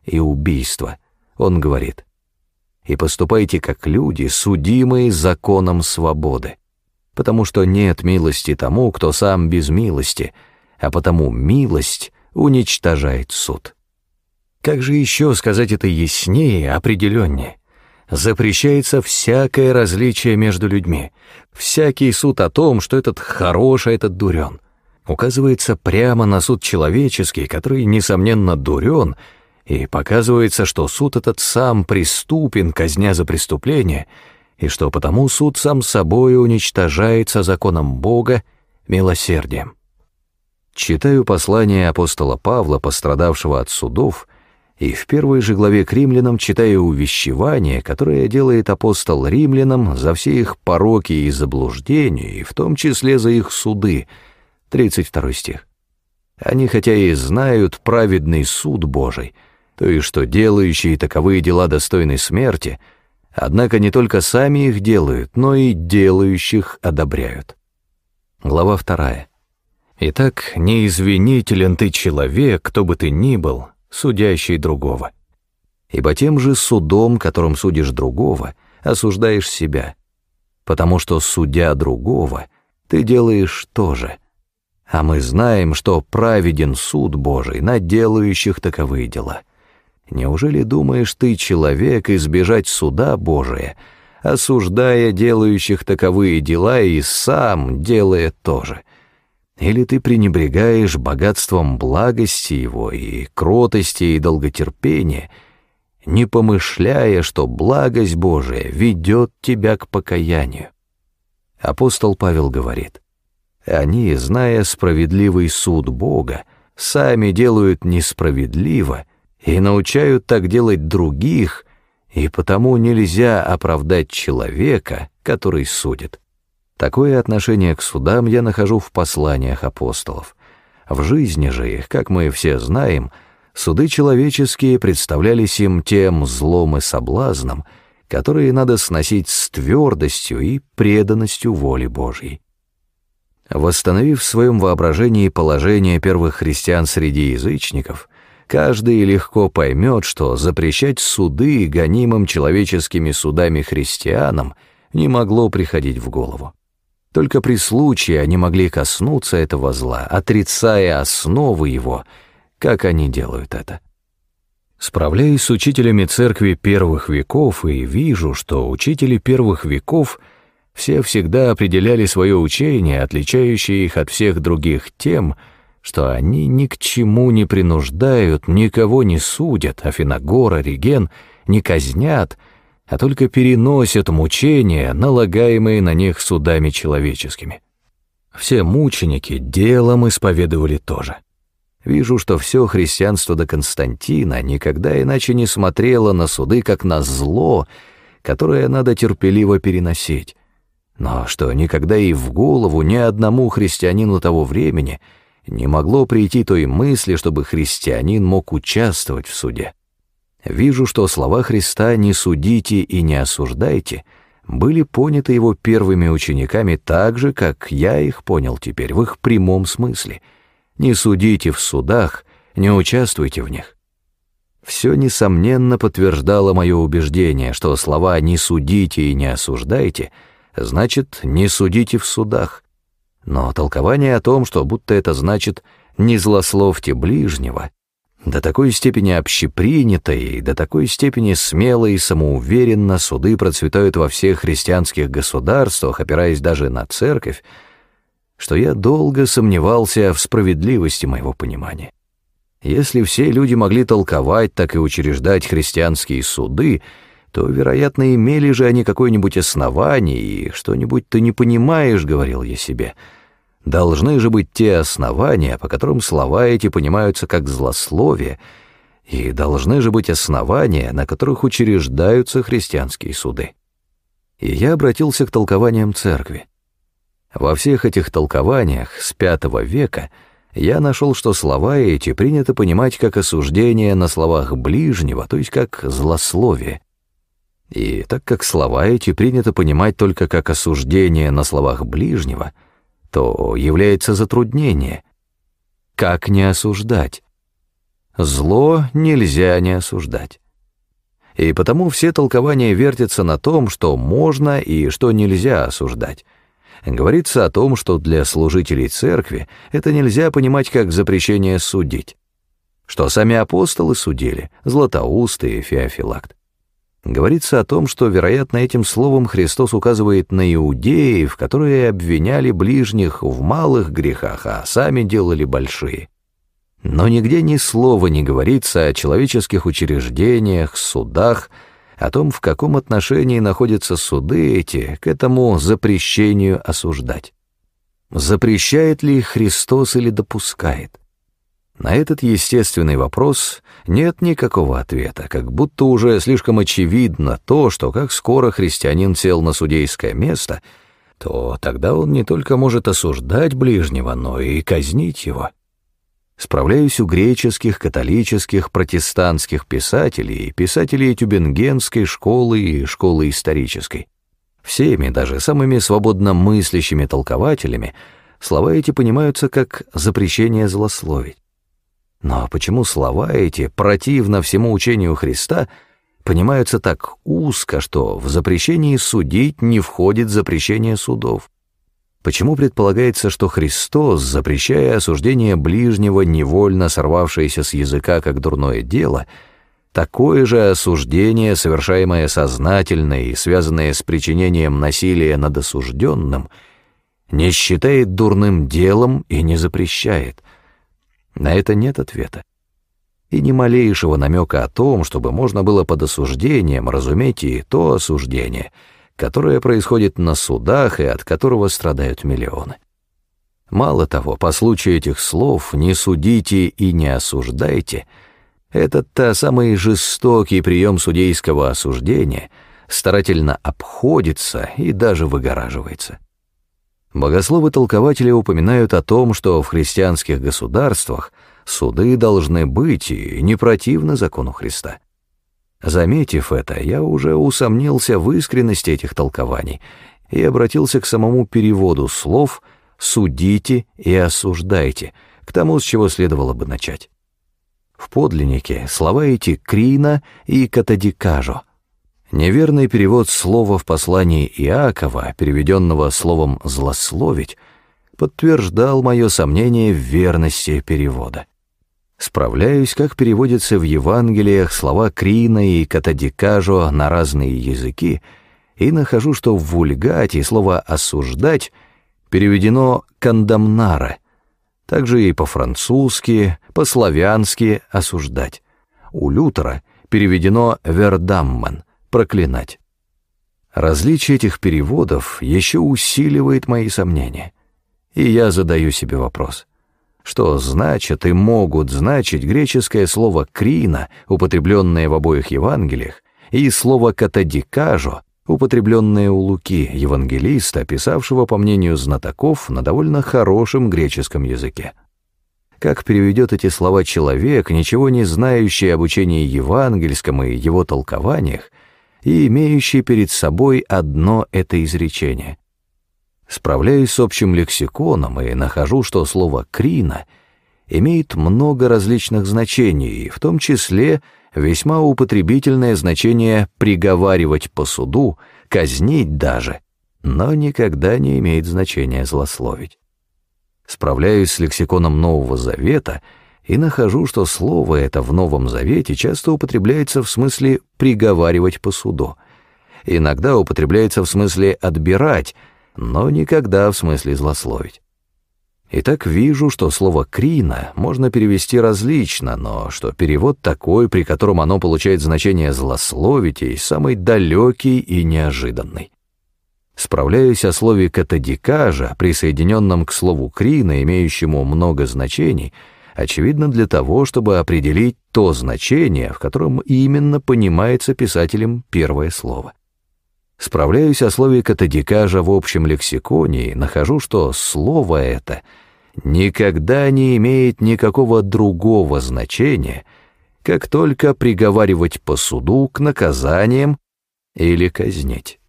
и убийство, он говорит: «И поступайте как люди, судимые законом свободы, потому что нет милости тому, кто сам без милости, а потому милость уничтожает суд». Как же еще сказать это яснее, определеннее? Запрещается всякое различие между людьми, всякий суд о том, что этот хорош, а этот дурен. Указывается прямо на суд человеческий, который, несомненно, дурен, и показывается, что суд этот сам преступен, казня за преступление, и что потому суд сам собой уничтожается законом Бога, милосердием. Читаю послание апостола Павла, пострадавшего от судов, и в первой же главе к римлянам читаю увещевание, которое делает апостол римлянам за все их пороки и заблуждения, и в том числе за их суды, 32 стих. Они хотя и знают праведный суд Божий, то есть что делающие таковые дела достойны смерти, однако не только сами их делают, но и делающих одобряют. Глава 2. Итак, неизвинителен ты человек, кто бы ты ни был, судящий другого. Ибо тем же судом, которым судишь другого, осуждаешь себя, потому что, судя другого, ты делаешь то же. А мы знаем, что праведен суд Божий над делающих таковые дела. Неужели думаешь ты, человек, избежать суда Божия, осуждая делающих таковые дела и сам делая то же? Или ты пренебрегаешь богатством благости его и кротости и долготерпения, не помышляя, что благость Божия ведет тебя к покаянию? Апостол Павел говорит: они, зная справедливый суд Бога, сами делают несправедливо и научают так делать других, и потому нельзя оправдать человека, который судит. Такое отношение к судам я нахожу в посланиях апостолов. В жизни же их, как мы все знаем, суды человеческие представлялись им тем злом и соблазном, которые надо сносить с твердостью и преданностью воле Божьей. Восстановив в своем воображении положение первых христиан среди язычников, каждый легко поймет, что запрещать суды гонимым человеческими судами христианам не могло приходить в голову. Только при случае они могли коснуться этого зла, отрицая основы его, как они делают это. Справляюсь с учителями церкви первых веков и вижу, что учители первых веков все всегда определяли свое учение, отличающее их от всех других тем, что они ни к чему не принуждают, никого не судят, Афиногор, Ориген не казнят, а только переносят мучения, налагаемые на них судами человеческими. Все мученики делом исповедовали тоже. Вижу, что все христианство до Константина никогда иначе не смотрело на суды, как на зло, которое надо терпеливо переносить, но что никогда и в голову ни одному христианину того времени не могло прийти той мысли, чтобы христианин мог участвовать в суде. Вижу, что слова Христа «не судите и не осуждайте» были поняты его первыми учениками так же, как я их понял теперь, в их прямом смысле. Не судите в судах, не участвуйте в них. Все, несомненно, подтверждало мое убеждение, что слова «не судите и не осуждайте» значит «не судите в судах». Но толкование о том, что будто это значит «не злословьте ближнего», до такой степени общепринято и до такой степени смело и самоуверенно суды процветают во всех христианских государствах, опираясь даже на церковь, что я долго сомневался в справедливости моего понимания. Если все люди могли толковать, так и учреждать христианские суды, то, вероятно, имели же они какое-нибудь основание, и что-нибудь ты не понимаешь, говорил я себе. Должны же быть те основания, по которым слова эти понимаются как злословие, и должны же быть основания, на которых учреждаются христианские суды. И я обратился к толкованиям церкви. Во всех этих толкованиях с V века я нашел, что слова эти принято понимать как осуждение на словах ближнего, то есть как злословие. И так как слова эти принято понимать только как осуждение на словах ближнего, то является затруднение. Как не осуждать? Зло нельзя не осуждать. И потому все толкования вертятся на том, что можно и что нельзя осуждать. Говорится о том, что для служителей церкви это нельзя понимать как запрещение судить, что сами апостолы судили, Златоуст и Феофилакт. Говорится о том, что, вероятно, этим словом Христос указывает на иудеев, которые обвиняли ближних в малых грехах, а сами делали большие. Но нигде ни слова не говорится о человеческих учреждениях, судах, о том, в каком отношении находятся суды эти к этому запрещению осуждать. Запрещает ли Христос или допускает? На этот естественный вопрос нет никакого ответа, как будто уже слишком очевидно то, что как скоро христианин сел на судейское место, то тогда он не только может осуждать ближнего, но и казнить его. Справляюсь у греческих, католических, протестантских писателей, писателей Тюбингенской школы и школы исторической. Всеми, даже самыми свободно мыслящими толкователями, слова эти понимаются как запрещение злословить. Но почему слова эти, противно всему учению Христа, понимаются так узко, что в запрещении судить не входит запрещение судов? Почему предполагается, что Христос, запрещая осуждение ближнего, невольно сорвавшееся с языка как дурное дело, такое же осуждение, совершаемое сознательно и связанное с причинением насилия над осужденным, не считает дурным делом и не запрещает? На это нет ответа. И ни малейшего намека о том, чтобы можно было под осуждением разуметь и то осуждение, которое происходит на судах и от которого страдают миллионы. Мало того, по случаю этих слов «не судите и не осуждайте» этот-то самый жестокий прием судейского осуждения старательно обходится и даже выгораживается. Богословы-толкователи упоминают о том, что в христианских государствах суды должны быть и не противны закону Христа. Заметив это, я уже усомнился в искренности этих толкований и обратился к самому переводу слов «судите и осуждайте», к тому, с чего следовало бы начать. В подлиннике слова эти «крина» и «катадикажо». Неверный перевод слова в послании Иакова, переведенного словом «злословить», подтверждал мое сомнение в верности перевода. Справляюсь, как переводятся в Евангелиях слова «крина» и «катадикажо» на разные языки, и нахожу, что в Вульгате слово «осуждать» переведено «кондамнара», также и по-французски, по-славянски «осуждать». У Лютера переведено «вердаммен» — «проклинать». Различие этих переводов еще усиливает мои сомнения, и я задаю себе вопрос: что значат и могут значить греческое слово «крина», употребленное в обоих Евангелиях, и слово «катадикажо», употребленное у Луки, евангелиста, писавшего, по мнению знатоков, на довольно хорошем греческом языке. Как переведет эти слова человек, ничего не знающий об учении евангельском и его толкованиях, и имеющий перед собой одно это изречение? Справляюсь с общим лексиконом и нахожу, что слово «крина» имеет много различных значений, и в том числе весьма употребительное значение «приговаривать по суду», «казнить» даже, но никогда не имеет значения «злословить». Справляюсь с лексиконом Нового Завета и нахожу, что слово это в Новом Завете часто употребляется в смысле «приговаривать по суду», иногда употребляется в смысле «отбирать», но никогда в смысле «злословить». Итак, вижу, что слово «крина» можно перевести различно, но что перевод такой, при котором оно получает значение «злословить», и самый далекий и неожиданный. Справляюсь о слове «катадикажа», присоединенном к слову «крина», имеющему много значений, очевидно для того, чтобы определить то значение, в котором именно понимается писателем первое слово. Справляюсь о слове «катадикажа» в общем лексиконе и нахожу, что слово это никогда не имеет никакого другого значения, как только приговаривать по суду к наказаниям или казнить.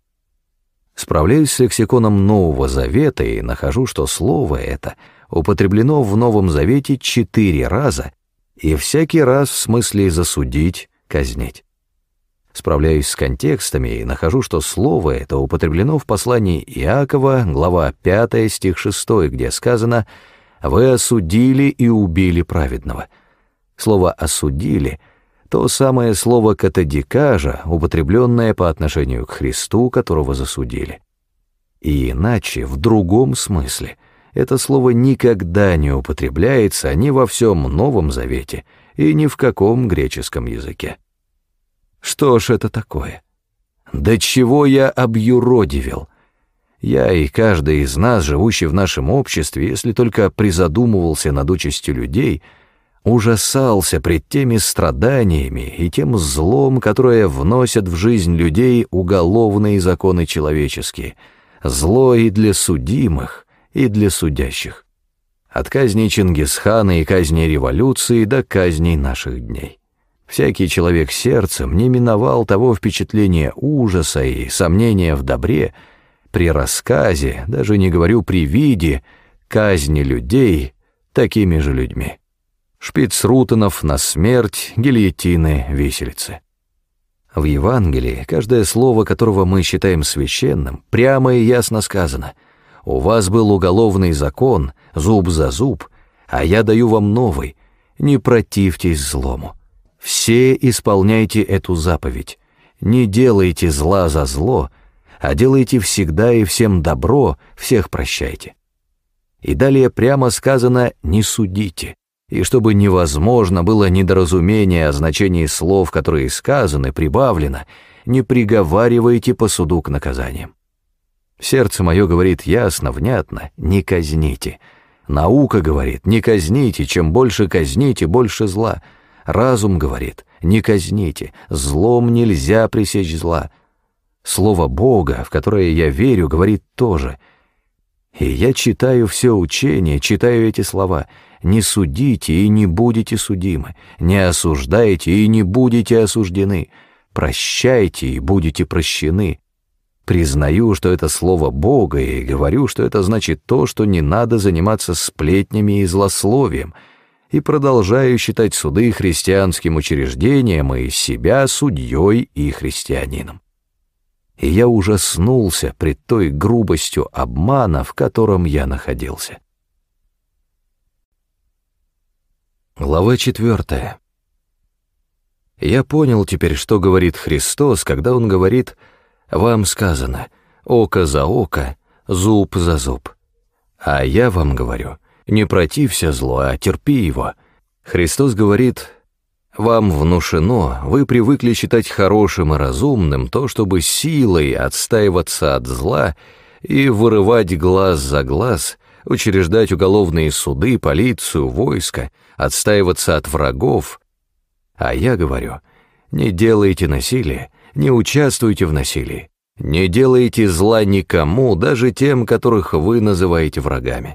Справляюсь с лексиконом Нового Завета и нахожу, что слово это употреблено в Новом Завете 4 раза и всякий раз в смысле засудить, казнить. Справляюсь с контекстами и нахожу, что слово это употреблено в послании Иакова, глава 5, стих 6, где сказано: «Вы осудили и убили праведного». Слово «осудили» — то самое слово «катадикажа», употребленное по отношению к Христу, которого засудили. И иначе, в другом смысле, это слово никогда не употребляется ни во всем Новом Завете и ни в каком греческом языке. Что ж это такое? До чего я объюродивил? Я и каждый из нас, живущий в нашем обществе, если только призадумывался над участью людей, ужасался пред теми страданиями и тем злом, которое вносят в жизнь людей уголовные законы человеческие, зло и для судимых, и для судящих. От казней Чингисхана и казней революции до казней наших дней. Всякий человек сердцем не миновал того впечатления ужаса и сомнения в добре при рассказе, даже не говорю при виде, казни людей такими же людьми. Шпицрутенов на смерть, гильотины, виселицы. В Евангелии каждое слово, которого мы считаем священным, прямо и ясно сказано: «У вас был уголовный закон, зуб за зуб, а я даю вам новый, не противьтесь злому. Все исполняйте эту заповедь, не делайте зла за зло, а делайте всегда и всем добро, всех прощайте». И далее прямо сказано: «не судите». И чтобы невозможно было недоразумение о значении слов, которые сказаны, прибавлено: не приговаривайте по суду к наказаниям. Сердце мое говорит ясно, внятно: не казните. Наука говорит: не казните, чем больше казните, больше зла. Разум говорит: не казните, злом нельзя пресечь зла. Слово Бога, в которое я верю, говорит тоже. И я читаю все учение, читаю эти слова: не судите и не будете судимы, не осуждайте и не будете осуждены, прощайте и будете прощены. Признаю, что это слово Бога, и говорю, что это значит то, что не надо заниматься сплетнями и злословием, и продолжаю считать суды христианским учреждением и себя судьей и христианином. И я ужаснулся пред той грубостью обмана, в котором я находился. Глава 4. Я понял теперь, что говорит Христос, когда Он говорит: «Вам сказано, око за око, зуб за зуб». А я вам говорю: не протився злу, а терпи его. Христос говорит: вам внушено, вы привыкли считать хорошим и разумным то, чтобы силой отстаиваться от зла и вырывать глаз за глаз, учреждать уголовные суды, полицию, войско, отстаиваться от врагов. А я говорю: не делайте насилия, не участвуйте в насилии, не делайте зла никому, даже тем, которых вы называете врагами.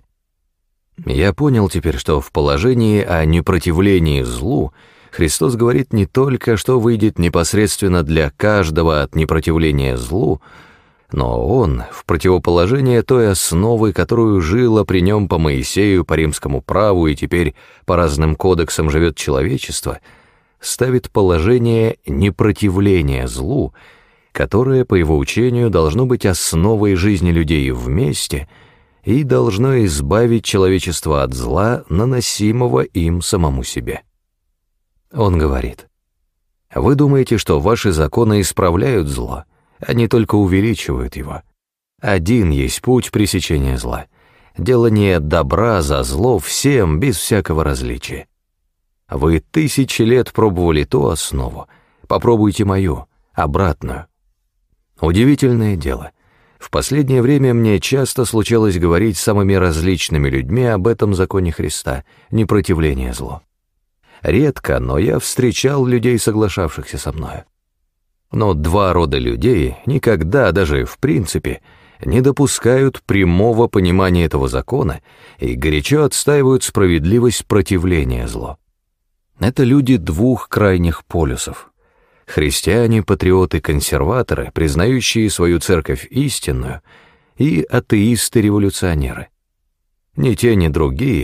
Я понял теперь, что в положении о непротивлении злу Христос говорит не только, что выйдет непосредственно для каждого от непротивления злу, но Он, в противоположение той основы, которую жило при Нем по Моисею, по римскому праву и теперь по разным кодексам живет человечество, ставит положение непротивления злу, которое, по Его учению, должно быть основой жизни людей вместе и должно избавить человечество от зла, наносимого им самому себе. Он говорит: вы думаете, что ваши законы исправляют зло, они только увеличивают его. Один есть путь пресечения зла — делание добра за зло всем без всякого различия. Вы 1000 лет пробовали ту основу, попробуйте мою, обратную. Удивительное дело. В последнее время мне часто случалось говорить с самыми различными людьми об этом законе Христа — непротивление злу. Редко, но я встречал людей, соглашавшихся со мною. Но два рода людей никогда, даже в принципе, не допускают прямого понимания этого закона и горячо отстаивают справедливость противления злу. Это люди двух крайних полюсов. Христиане, патриоты-консерваторы, признающие свою церковь истинную, и атеисты-революционеры. Ни те, ни другие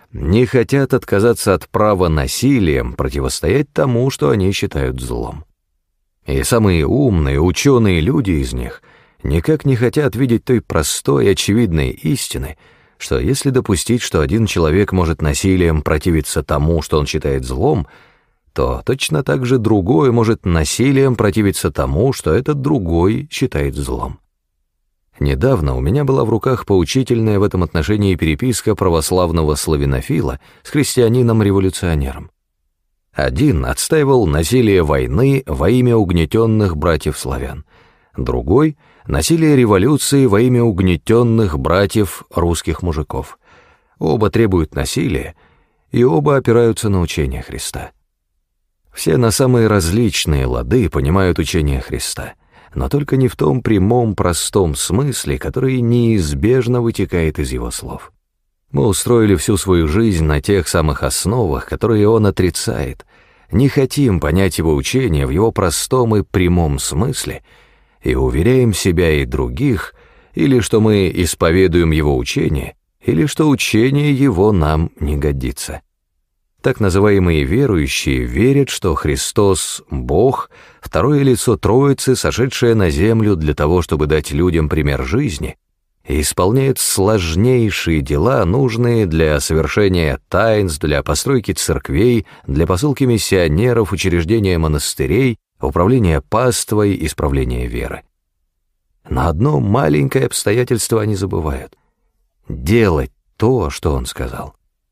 не хотят отказаться от права насилием противостоять тому, что они считают злом. И самые умные, ученые люди из них никак не хотят видеть той простой, очевидной истины, что если допустить, что один человек может насилием противиться тому, что он считает злом, то точно так же другой может насилием противиться тому, что этот другой считает злом. Недавно у меня была в руках поучительная в этом отношении переписка православного славянофила с христианином-революционером. Один отстаивал насилие войны во имя угнетенных братьев-славян, другой — насилие революции во имя угнетенных братьев русских мужиков. Оба требуют насилия, и оба опираются на учение Христа. Все на самые различные лады понимают учение Христа, но только не в том прямом, простом смысле, который неизбежно вытекает из его слов. Мы устроили всю свою жизнь на тех самых основах, которые он отрицает, не хотим понять его учение в его простом и прямом смысле и уверяем себя и других, или что мы исповедуем его учение, или что учение его нам не годится. Так называемые верующие верят, что Христос — Бог, второе лицо Троицы, сошедшее на землю для того, чтобы дать людям пример жизни, и исполняют сложнейшие дела, нужные для совершения таинств, для постройки церквей, для посылки миссионеров, учреждения монастырей, управления паствой, исправления веры. Но одно маленькое обстоятельство они забывают — делать то, что он сказал.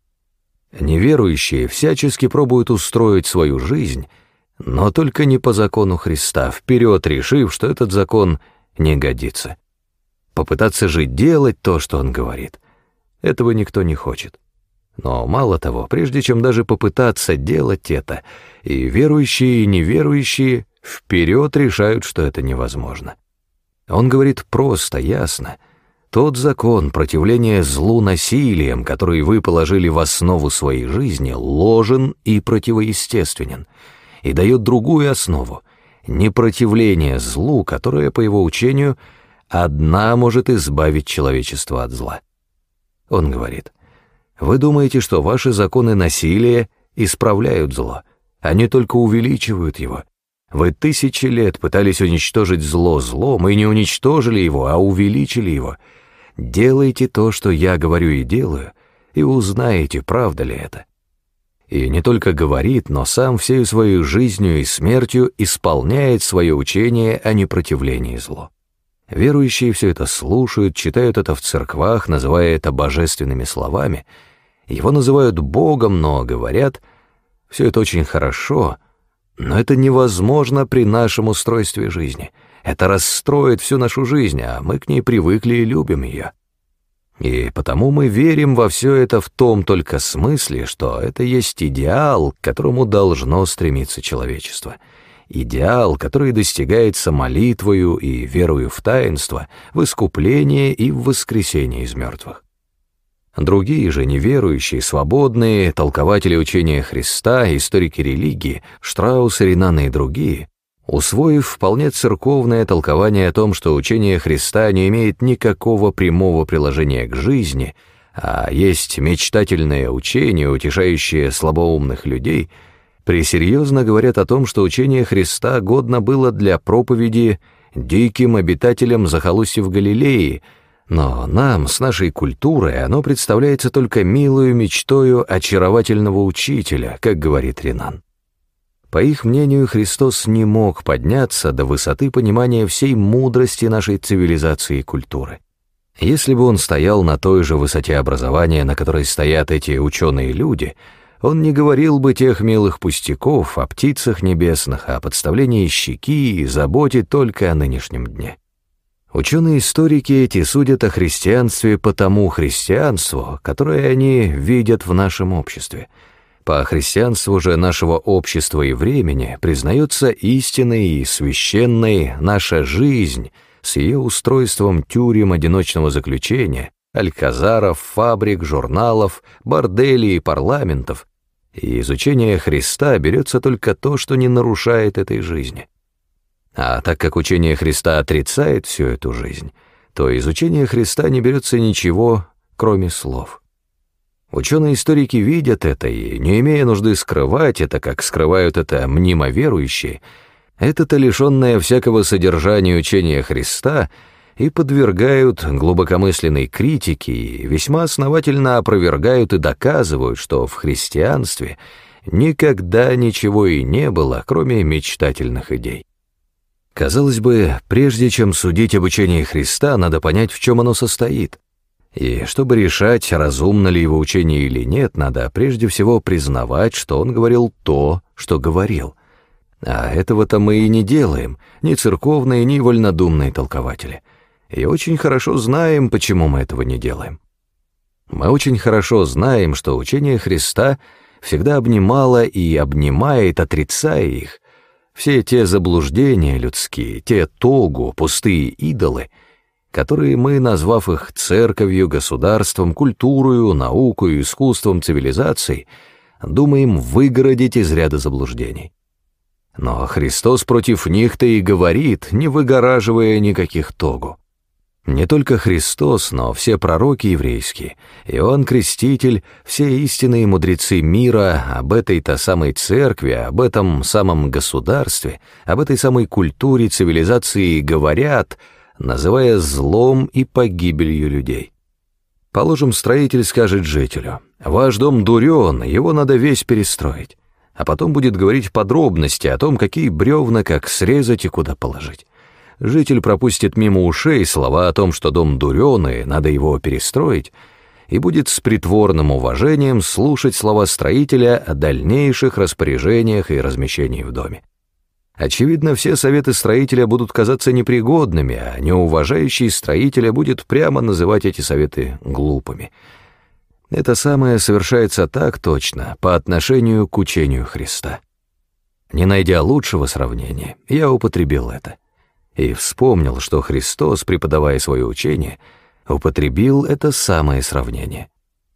Неверующие всячески пробуют устроить свою жизнь, но только не по закону Христа, вперед решив, что этот закон не годится. Попытаться же делать то, что он говорит, этого никто не хочет. Но мало того, прежде чем даже попытаться делать это, и верующие, и неверующие вперед решают, что это невозможно. Он говорит просто, ясно: тот закон противления злу насилием, который вы положили в основу своей жизни, ложен и противоестественен, и дает другую основу — непротивление злу, которое, по его учению, одна может избавить человечество от зла. Он говорит: вы думаете, что ваши законы насилия исправляют зло, они только увеличивают его. Вы 1000 лет пытались уничтожить зло злом и не уничтожили его, а увеличили его. Делайте то, что я говорю и делаю, и узнаете, правда ли это. И не только говорит, но сам всею своей жизнью и смертью исполняет свое учение о непротивлении злу. Верующие все это слушают, читают это в церквах, называя это божественными словами. Его называют Богом, но говорят: все это очень хорошо, но это невозможно при нашем устройстве жизни. Это расстроит всю нашу жизнь, а мы к ней привыкли и любим ее. И потому мы верим во все это в том только смысле, что это есть идеал, к которому должно стремиться человечество. Идеал, который достигается молитвою и верою в таинство, в искупление и в воскресение из мертвых. Другие же неверующие, свободные, толкователи учения Христа, историки религии, Штраус, Ренан и другие, усвоив вполне церковное толкование о том, что учение Христа не имеет никакого прямого приложения к жизни, а есть мечтательное учение, утешающее слабоумных людей, пресерьезно говорят о том, что учение Христа годно было для проповеди диким обитателям захолустьев Галилеи, но нам, с нашей культурой, оно представляется только милою мечтою очаровательного учителя, как говорит Ренан. По их мнению, Христос не мог подняться до высоты понимания всей мудрости нашей цивилизации и культуры. Если бы он стоял на той же высоте образования, на которой стоят эти ученые люди, он не говорил бы тех милых пустяков о птицах небесных, о подставлении щеки и заботе только о нынешнем дне. Ученые-историки эти судят о христианстве по тому христианству, которое они видят в нашем обществе. По христианству же нашего общества и времени признается истинной и священной наша жизнь с ее устройством тюрем одиночного заключения, альказаров, фабрик, журналов, борделей и парламентов, и из учения Христа берется только то, что не нарушает этой жизни. А так как учение Христа отрицает всю эту жизнь, то из учения Христа не берется ничего, кроме слов. Ученые-историки видят это и, не имея нужды скрывать это, как скрывают это мнимо верующие, это-то лишенное всякого содержания учения Христа и подвергают глубокомысленной критике и весьма основательно опровергают и доказывают, что в христианстве никогда ничего и не было, кроме мечтательных идей. Казалось бы, прежде чем судить об учении Христа, надо понять, в чем оно состоит. И чтобы решать, разумно ли его учение или нет, надо прежде всего признавать, что он говорил то, что говорил. А этого-то мы и не делаем, ни церковные, ни вольнодумные толкователи. И очень хорошо знаем, почему мы этого не делаем. Мы очень хорошо знаем, что учение Христа всегда обнимало и обнимает, отрицая их, все те заблуждения людские, те тогу, пустые идолы, которые мы, назвав их церковью, государством, культурою, наукою, искусством, цивилизацией, думаем выгородить из ряда заблуждений. Но Христос против них-то и говорит, не выгораживая никаких тогу. Не только Христос, но все пророки еврейские, Иоанн Креститель, все истинные мудрецы мира об этой-то самой церкви, об этом самом государстве, об этой самой культуре, цивилизации говорят, называя злом и погибелью людей. Положим, строитель скажет жителю: «Ваш дом дурен, его надо весь перестроить», а потом будет говорить подробности о том, какие бревна как срезать и куда положить. Житель пропустит мимо ушей слова о том, что дом дурен и надо его перестроить, и будет с притворным уважением слушать слова строителя о дальнейших распоряжениях и размещении в доме. Очевидно, все советы строителя будут казаться непригодными, а неуважающий строителя будет прямо называть эти советы глупыми. Это самое совершается так точно по отношению к учению Христа. Не найдя лучшего сравнения, я употребил это. И вспомнил, что Христос, преподавая свое учение, употребил это самое сравнение.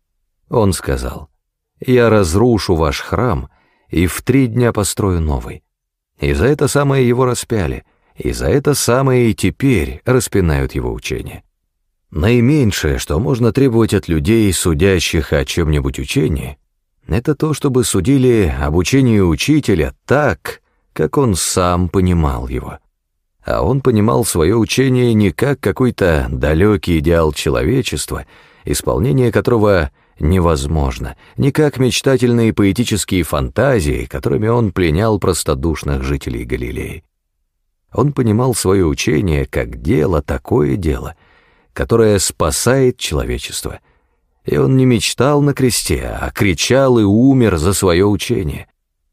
Он сказал: «Я разрушу ваш храм и в 3 дня построю новый». И за это самое его распяли, и за это самое и теперь распинают его учение. Наименьшее, что можно требовать от людей, судящих о чем-нибудь учении, это то, чтобы судили об учении учителя так, как он сам понимал его. А он понимал свое учение не как какой-то далекий идеал человечества, исполнение которого невозможно, не как мечтательные поэтические фантазии, которыми он пленял простодушных жителей Галилеи. Он понимал свое учение как дело, такое дело, которое спасает человечество. И он не мечтал на кресте, а кричал и умер за свое учение.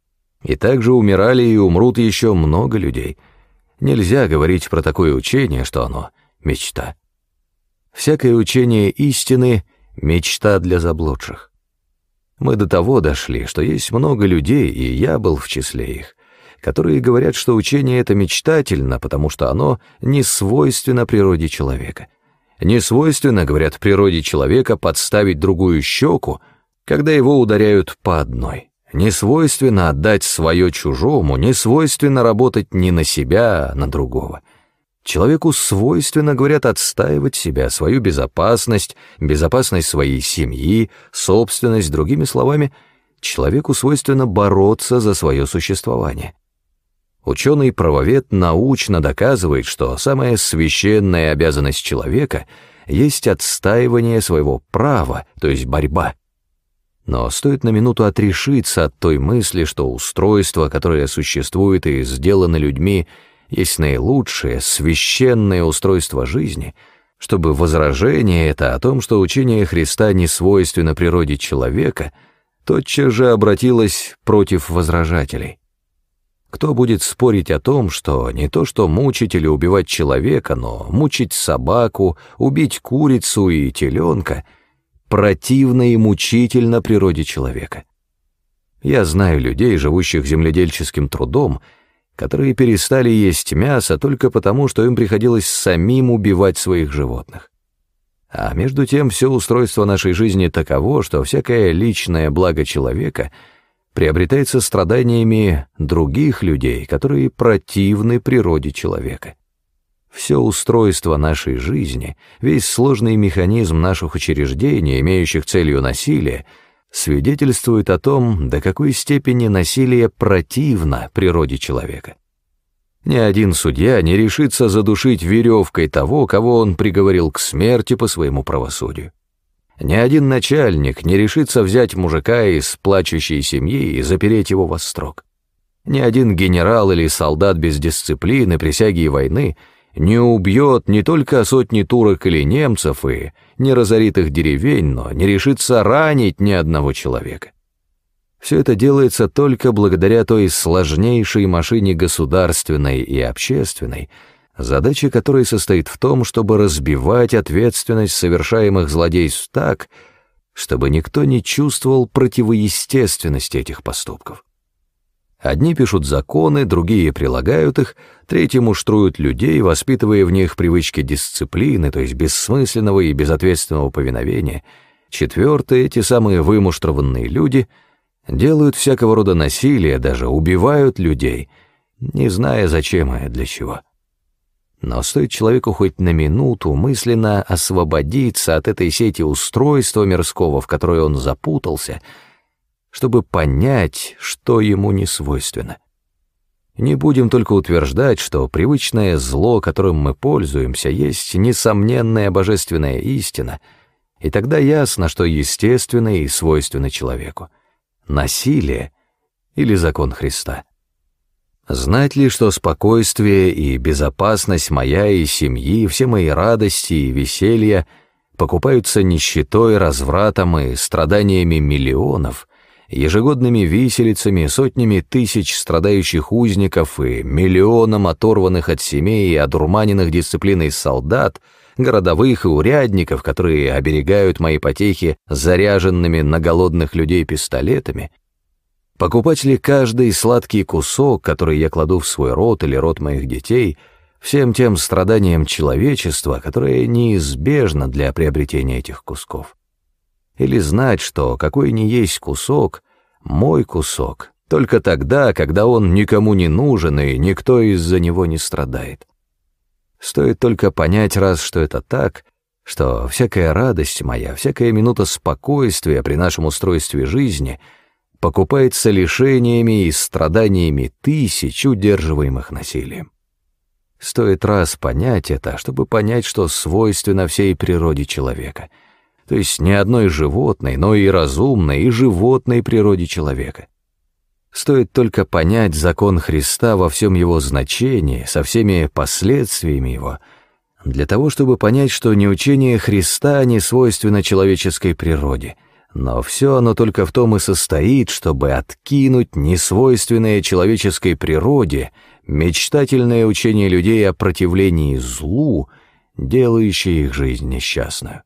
И также умирали и умрут еще много людей. Нельзя говорить про такое учение, что оно мечта. Всякое учение истины — мечта для заблудших. Мы до того дошли, что есть много людей, и я был в числе их, которые говорят, что учение это мечтательно, потому что оно не свойственно природе человека. Не свойственно, говорят, природе человека подставить другую щеку, когда его ударяют по одной. Не свойственно отдать свое чужому, не свойственно работать не на себя, а на другого. Человеку свойственно, говорят, отстаивать себя, свою безопасность, безопасность своей семьи, собственность, другими словами, человеку свойственно бороться за свое существование. Ученый-правовед научно доказывает, что самая священная обязанность человека есть отстаивание своего права, то есть борьба. Но стоит на минуту отрешиться от той мысли, что устройство, которое существует и сделано людьми, есть наилучшее, священное устройство жизни, чтобы возражение это о том, что учение Христа не свойственно природе человека, тотчас же обратилось против возражателей. Кто будет спорить о том, что не то что мучить или убивать человека, но мучить собаку, убить курицу и теленка противно и мучительно природе человека? Я знаю людей, живущих земледельческим трудом, которые перестали есть мясо только потому, что им приходилось самим убивать своих животных. А между тем все устройство нашей жизни таково, что всякое личное благо человека приобретается страданиями других людей, которые противны природе человека. Все устройство нашей жизни, весь сложный механизм наших учреждений, имеющих целью насилие, свидетельствует о том, до какой степени насилие противно природе человека. Ни один судья не решится задушить веревкой того, кого он приговорил к смерти по своему правосудию. Ни один начальник не решится взять мужика из плачущей семьи и запереть его во строк. Ни один генерал или солдат без дисциплины, присяги и войны не убьет не только сотни турок или немцев и не разорит их деревень, но не решится ранить ни одного человека. Все это делается только благодаря той сложнейшей машине государственной и общественной, задача которой состоит в том, чтобы разбивать ответственность совершаемых злодейств так, чтобы никто не чувствовал противоестественности этих поступков. Одни пишут законы, другие прилагают их, третьи муштруют людей, воспитывая в них привычки дисциплины, то есть бессмысленного и безответственного повиновения. Четвертые, эти самые вымуштрованные люди, делают всякого рода насилие, даже убивают людей, не зная, зачем и для чего. Но стоит человеку хоть на минуту мысленно освободиться от этой сети устройства мирского, в которой он запутался, чтобы понять, что ему не свойственно. Не будем только утверждать, что привычное зло, которым мы пользуемся, есть несомненная божественная истина, и тогда ясно, что естественно и свойственно человеку. Насилие или закон Христа. Знать ли, что спокойствие и безопасность моя и семьи, все мои радости и веселья покупаются нищетой, развратом и страданиями миллионов, ежегодными виселицами, сотнями тысяч страдающих узников и миллионом оторванных от семей и одурманенных дисциплиной солдат, городовых и урядников, которые оберегают мои потехи заряженными на голодных людей пистолетами? Покупать ли каждый сладкий кусок, который я кладу в свой рот или рот моих детей, всем тем страданиям человечества, которое неизбежно для приобретения этих кусков? Или знать, что какой ни есть кусок, мой кусок, только тогда, когда он никому не нужен и никто из-за него не страдает? Стоит только понять раз, что это так, что всякая радость моя, всякая минута спокойствия при нашем устройстве жизни покупается лишениями и страданиями тысяч, удерживаемых насилием. Стоит раз понять это, чтобы понять, что свойственно всей природе человека, то есть не одной животной, но и разумной, и животной природе человека. Стоит только понять закон Христа во всем его значении, со всеми последствиями его, для того, чтобы понять, что не учение Христа не свойственно человеческой природе, но все оно только в том и состоит, чтобы откинуть несвойственное человеческой природе мечтательное учение людей о противлении злу, делающее их жизнь несчастную.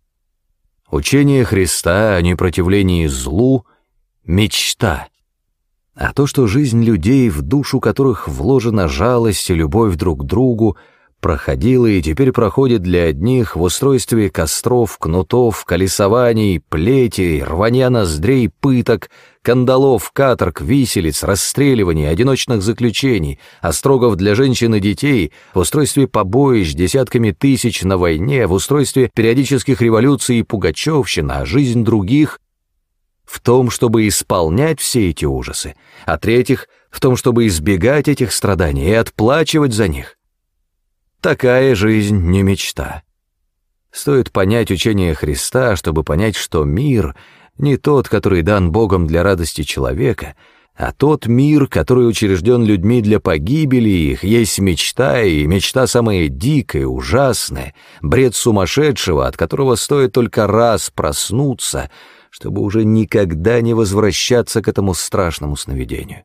Учение Христа о непротивлении злу — мечта. А то, что жизнь людей, в душу которых вложена жалость и любовь друг к другу, проходила и теперь проходит для одних в устройстве костров, кнутов, колесований, плетей, рванья ноздрей, пыток, кандалов, каторг, виселиц, расстреливаний, одиночных заключений, острогов для женщин и детей, в устройстве побоищ десятками тысяч на войне, в устройстве периодических революций и пугачевщин, а жизнь других в том, чтобы исполнять все эти ужасы, а третьих в том, чтобы избегать этих страданий и отплачивать за них. Такая жизнь не мечта. Стоит понять учение Христа, чтобы понять, что мир не тот, который дан Богом для радости человека, а тот мир, который учрежден людьми для погибели их, есть мечта, и мечта самая дикая, ужасная, бред сумасшедшего, от которого стоит только раз проснуться, чтобы уже никогда не возвращаться к этому страшному сновидению.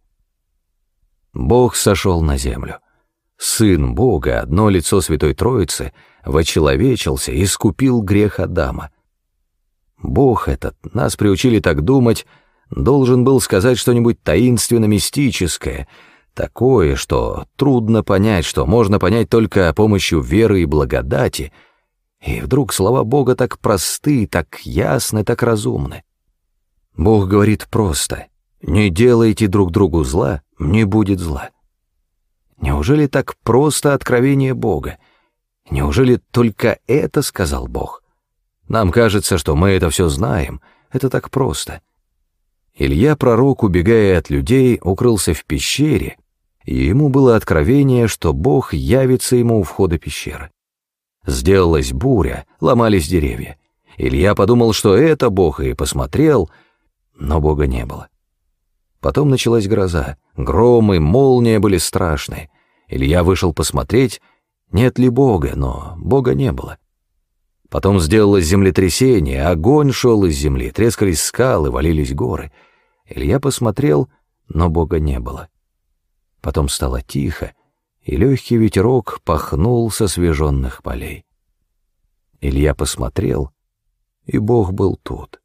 Бог сошел на землю. Сын Бога, одно лицо Святой Троицы, вочеловечился и искупил грех Адама. Бог этот, нас приучили так думать, должен был сказать что-нибудь таинственно-мистическое, такое, что трудно понять, что можно понять только помощью веры и благодати, и вдруг слова Бога так просты, так ясны, так разумны. Бог говорит просто: «Не делайте друг другу зла, не будет зла». Неужели так просто откровение Бога? Неужели только это сказал Бог? Нам кажется, что мы это все знаем, это так просто. Илья, пророк, убегая от людей, укрылся в пещере, и ему было откровение, что Бог явится ему у входа пещеры. Сделалась буря, ломались деревья. Илья подумал, что это Бог, и посмотрел, но Бога не было. Потом началась гроза, громы, молния были страшные. Илья вышел посмотреть, нет ли Бога, но Бога не было. Потом сделалось землетрясение, огонь шел из земли, трескались скалы, валились горы. Илья посмотрел, но Бога не было. Потом стало тихо, и легкий ветерок пахнул со освеженных полей. Илья посмотрел, и Бог был тут.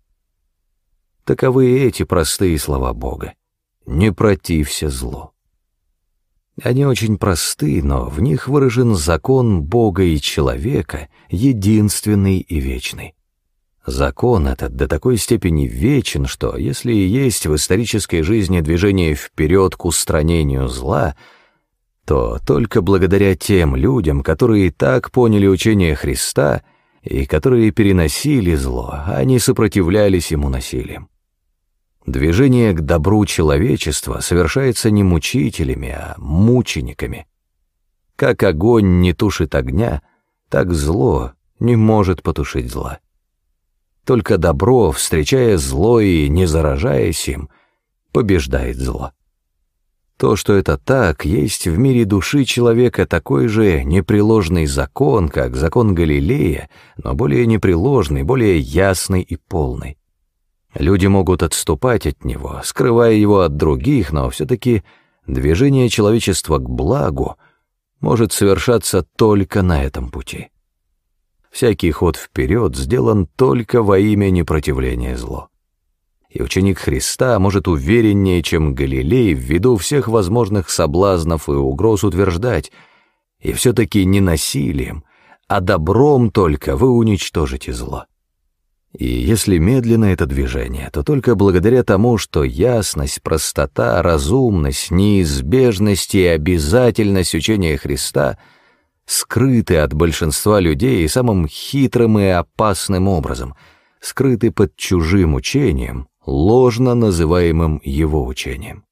Таковы эти простые слова Бога: «Не протився злу». Они очень просты, но в них выражен закон Бога и человека, единственный и вечный. Закон этот до такой степени вечен, что если и есть в исторической жизни движение вперед к устранению зла, то только благодаря тем людям, которые и так поняли учение Христа и которые переносили зло, а не сопротивлялись ему насилием. Движение к добру человечества совершается не мучителями, а мучениками. Как огонь не тушит огня, так зло не может потушить зла. Только добро, встречая зло и не заражаясь им, побеждает зло. То, что это так, есть в мире души человека такой же непреложный закон, как закон Галилея, но более непреложный, более ясный и полный. Люди могут отступать от него, скрывая его от других, но все-таки движение человечества к благу может совершаться только на этом пути. Всякий ход вперед сделан только во имя непротивления злу. И ученик Христа может увереннее, чем Галилей, ввиду всех возможных соблазнов и угроз утверждать: и все-таки не насилием, а добром только вы уничтожите зло. И если медленно это движение, то только благодаря тому, что ясность, простота, разумность, неизбежность и обязательность учения Христа скрыты от большинства людей самым хитрым и опасным образом, скрыты под чужим учением, ложно называемым его учением.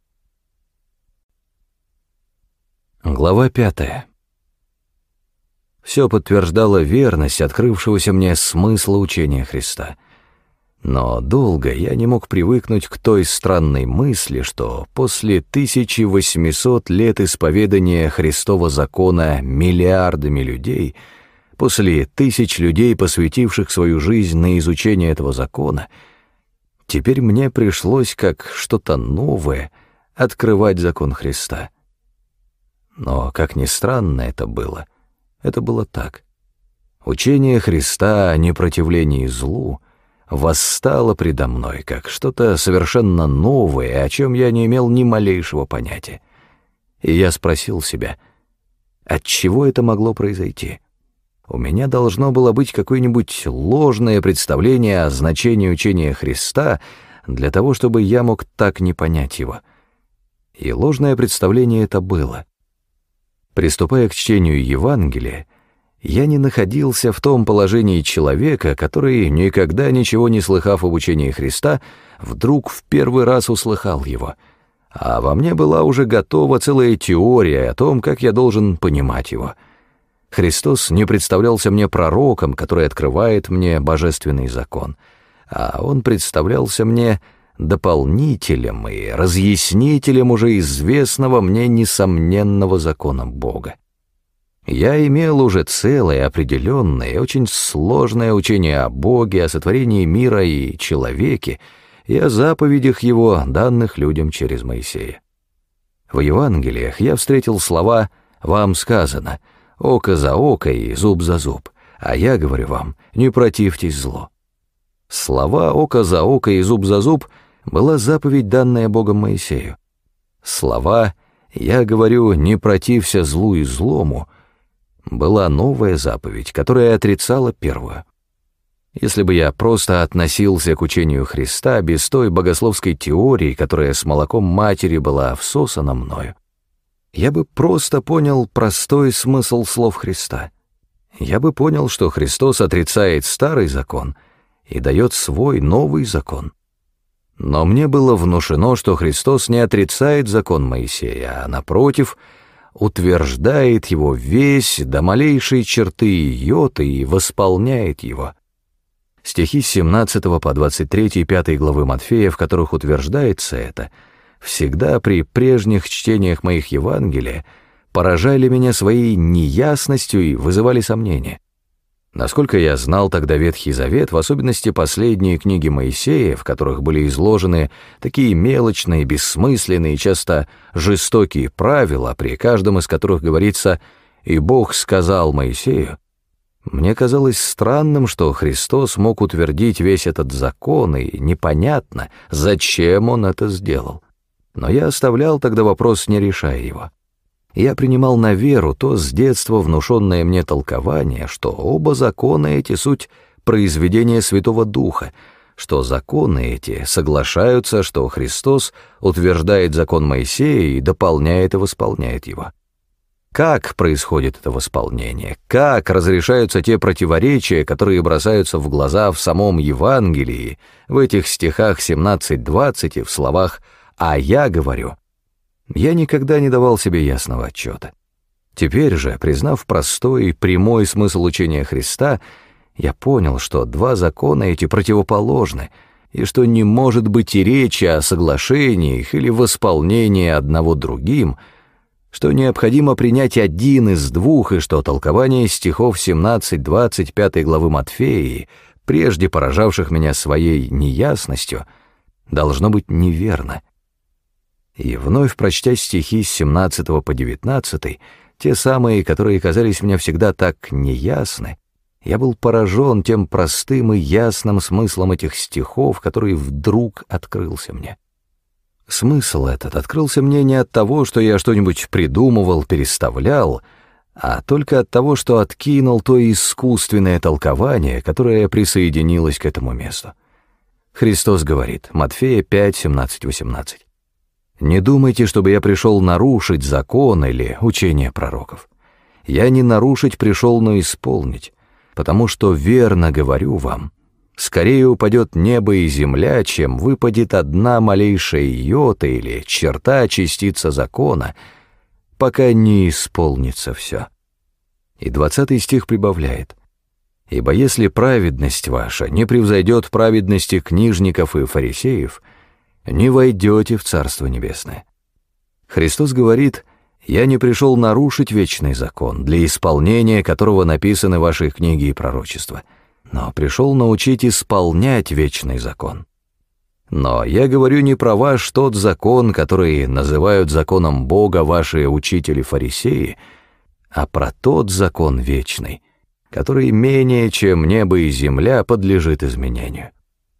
Глава 5. Все подтверждало верность открывшегося мне смысла учения Христа. Но долго я не мог привыкнуть к той странной мысли, что после 1800 лет исповедания Христова закона миллиардами людей, после тысяч людей, посвятивших свою жизнь на изучение этого закона, теперь мне пришлось, как что-то новое, открывать закон Христа. Но, как ни странно это было так. Учение Христа о непротивлении злу восстало предо мной, как что-то совершенно новое, о чем я не имел ни малейшего понятия. И я спросил себя, от чего это могло произойти? У меня должно было быть какое-нибудь ложное представление о значении учения Христа для того, чтобы я мог так не понять его. И ложное представление это было. Приступая к чтению Евангелия, я не находился в том положении человека, который, никогда ничего не слыхав об учении Христа, вдруг в первый раз услыхал его, а во мне была уже готова целая теория о том, как я должен понимать его. Христос не представлялся мне пророком, который открывает мне божественный закон, а Он представлялся мне дополнителем и разъяснителем уже известного мне несомненного закона Бога. Я имел уже целое, определенное и очень сложное учение о Боге, о сотворении мира и человеке, и о заповедях Его, данных людям через Моисея. В Евангелиях я встретил слова «Вам сказано, око за око и зуб за зуб, а я говорю вам, не противьтесь злу». Слова «око за око и зуб за зуб» была заповедь, данная Богом Моисею. Слова «я говорю, не протився злу и злому» была новая заповедь, которая отрицала первую. Если бы я просто относился к учению Христа без той богословской теории, которая с молоком матери была всосана мною, я бы просто понял простой смысл слов Христа. я бы понял, что Христос отрицает старый закон и дает свой новый закон. Но мне было внушено, что Христос не отрицает закон Моисея, а, напротив, утверждает его весь до малейшей черты и йоты и восполняет его. Стихи с 17 по 23 и 5 главы Матфея, в которых утверждается это, всегда при прежних чтениях моих Евангелия поражали меня своей неясностью и вызывали сомнения. Насколько я знал тогда Ветхий Завет, в особенности последние книги Моисея, в которых были изложены такие мелочные, бессмысленные, часто жестокие правила, при каждом из которых говорится «И Бог сказал Моисею», мне казалось странным, что Христос мог утвердить весь этот закон, и непонятно, зачем Он это сделал. Но я оставлял тогда вопрос, не решая его. Я принимал на веру то с детства внушенное мне толкование, что оба закона эти суть произведения Святого Духа, что законы эти соглашаются, что Христос утверждает закон Моисея и дополняет и восполняет его. Как происходит это восполнение? Как разрешаются те противоречия, которые бросаются в глаза в самом Евангелии, в этих стихах 17-20 и в словах «А я говорю»? Я никогда не давал себе ясного отчета. Теперь же, признав простой и прямой смысл учения Христа, я понял, что два закона эти противоположны, и что не может быть и речи о соглашениях или восполнении одного другим, что необходимо принять один из двух, и что толкование стихов 17-25 главы Матфеи, прежде поражавших меня своей неясностью, должно быть неверно. И вновь прочтя стихи с 17 по 19, те самые, которые казались мне всегда так неясны, я был поражен тем простым и ясным смыслом этих стихов, который вдруг открылся мне. Смысл этот открылся мне не от того, что я что-нибудь придумывал, переставлял, а только от того, что откинул то искусственное толкование, которое присоединилось к этому месту. Христос говорит, Матфея 5, 17, 18. «Не думайте, чтобы я пришел нарушить закон или учение пророков. Я не нарушить пришел, но исполнить, потому что верно говорю вам, скорее упадет небо и земля, чем выпадет одна малейшая йота или черта частица закона, пока не исполнится все». И 20 стих прибавляет, «Ибо если праведность ваша не превзойдет праведности книжников и фарисеев, не войдете в Царство Небесное». Христос говорит, «Я не пришел нарушить вечный закон, для исполнения которого написаны ваши книги и пророчества, но пришел научить исполнять вечный закон. Но я говорю не про ваш тот закон, который называют законом Бога ваши учители-фарисеи, а про тот закон вечный, который менее чем небо и земля подлежит изменению».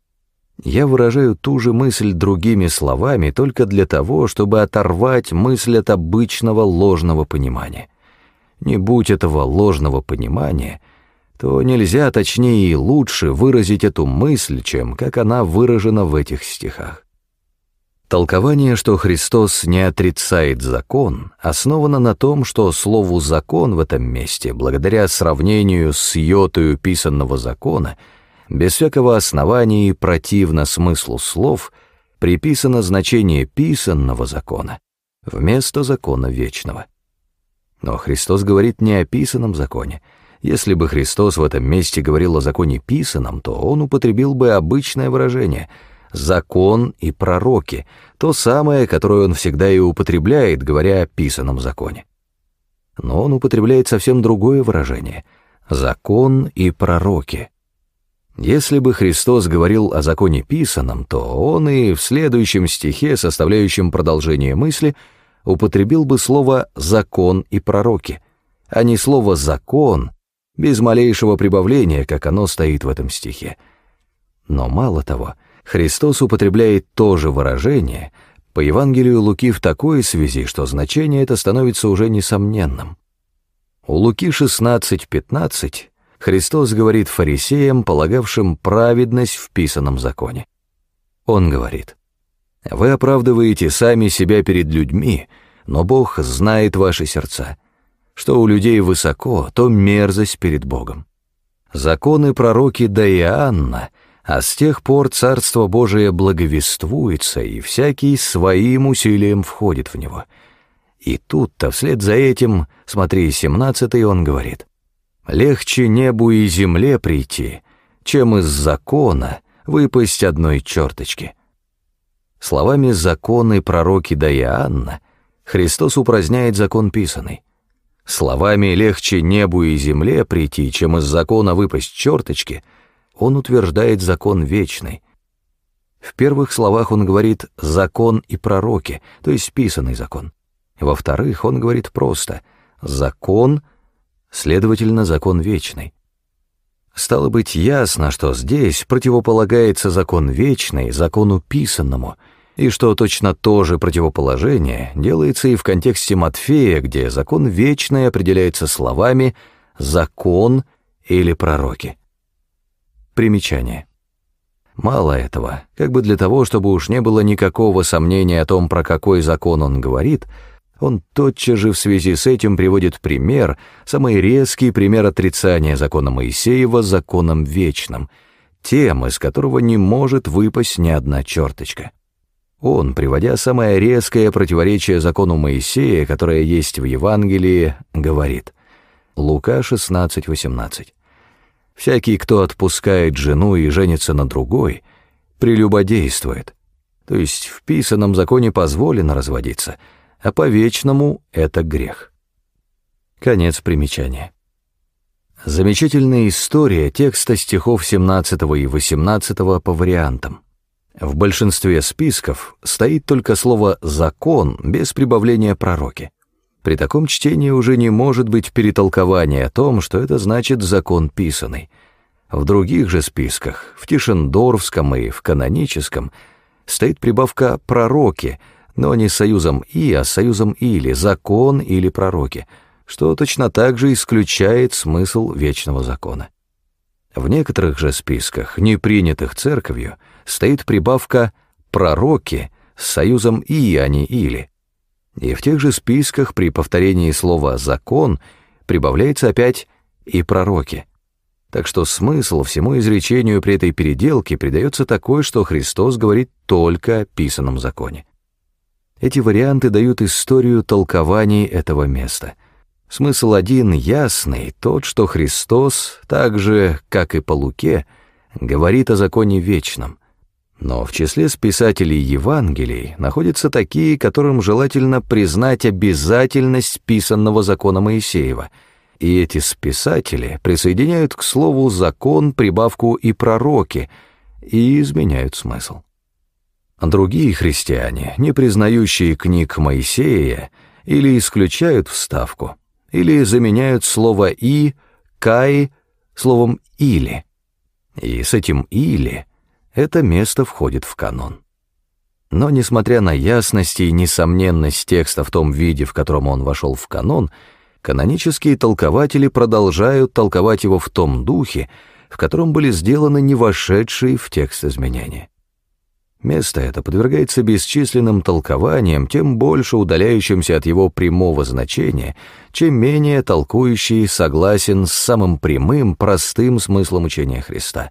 Я выражаю ту же мысль другими словами только для того, чтобы оторвать мысль от обычного ложного понимания. Не будь этого ложного понимания, то нельзя точнее и лучше выразить эту мысль, чем как она выражена в этих стихах. Толкование, что Христос не отрицает закон, основано на том, что слову «закон» в этом месте, благодаря сравнению с йотою писанного закона, без всякого основания и противно смыслу слов, приписано значение писанного закона вместо закона вечного. Но Христос говорит не о писанном законе. Если бы Христос в этом месте говорил о законе писанном, то Он употребил бы обычное выражение «закон и пророки», то самое, которое Он всегда и употребляет, говоря о писанном законе. Но Он употребляет совсем другое выражение «закон и пророки». Если бы Христос говорил о законе писанном, то Он и в следующем стихе, составляющем продолжение мысли, употребил бы слово «закон» и «пророки», а не слово «закон» без малейшего прибавления, как оно стоит в этом стихе. Но мало того, Христос употребляет то же выражение по Евангелию Луки в такой связи, что значение это становится уже несомненным. У Луки 16:15 Христос говорит фарисеям, полагавшим праведность в писанном законе. Он говорит, «Вы оправдываете сами себя перед людьми, но Бог знает ваши сердца. Что у людей высоко, то мерзость перед Богом. Законы пророки до Иоанна, а с тех пор Царство Божие благовествуется, и всякий своим усилием входит в него. И тут-то, вслед за этим, смотри, 17-й, он говорит: «Легче небу и земле прийти, чем из закона выпасть одной черточки». Словами «законы пророки до Иоанна» Христос упраздняет закон писаный. Словами «легче небу и земле прийти, чем из закона выпасть черточки» он утверждает закон вечный. В первых словах он говорит «закон и пророки», то есть писанный закон. Во-вторых, он говорит просто «закон», следовательно, закон вечный. Стало быть, ясно, что здесь противополагается закон вечный закону писанному, и что точно то же противоположение делается и в контексте Матфея, где закон вечный определяется словами «закон» или «пророки». Примечание. Мало этого, как бы для того, чтобы уж не было никакого сомнения о том, про какой закон он говорит, он тотчас же в связи с этим приводит пример, самый резкий пример отрицания закона Моисеева законом вечным, тем, из которого не может выпасть ни одна черточка. Он, приводя самое резкое противоречие закону Моисея, которое есть в Евангелии, говорит: Лука 16:18. «Всякий, кто отпускает жену и женится на другой, прелюбодействует». То есть в писаном законе позволено разводиться, а по вечному это грех. Конец примечания. Замечательная история текста стихов 17 и 18 по вариантам. В большинстве списков стоит только слово «закон» без прибавления «пророки». При таком чтении уже не может быть перетолкования о том, что это значит «закон писаный». В других же списках, в Тишендорфском и в каноническом, стоит прибавка «пророки», но не с союзом «и», а с союзом «или», «закон» или «пророки», что точно так же исключает смысл вечного закона. В некоторых же списках, не принятых церковью, стоит прибавка «пророки» с союзом «и», а не «или». И в тех же списках при повторении слова «закон» прибавляется опять «и пророки». Так что смысл всему изречению при этой переделке придается такой, что Христос говорит только о писаном законе. Эти варианты дают историю толкований этого места. Смысл один ясный, тот, что Христос, так же, как и по Луке, говорит о законе вечном. Но в числе списателей Евангелий находятся такие, которым желательно признать обязательность писанного закона Моисеева, и эти списатели присоединяют к слову «закон» прибавку «и пророки» и изменяют смысл. Другие христиане, не признающие книг Моисея, или исключают вставку, или заменяют слово «и», «кай» словом «или». И с этим «или» это место входит в канон. Но, несмотря на ясность и несомненность текста в том виде, в котором он вошел в канон, канонические толкователи продолжают толковать его в том духе, в котором были сделаны не вошедшие в текст изменения. Место это подвергается бесчисленным толкованиям, тем больше удаляющимся от его прямого значения, чем менее толкующий согласен с самым прямым, простым смыслом учения Христа.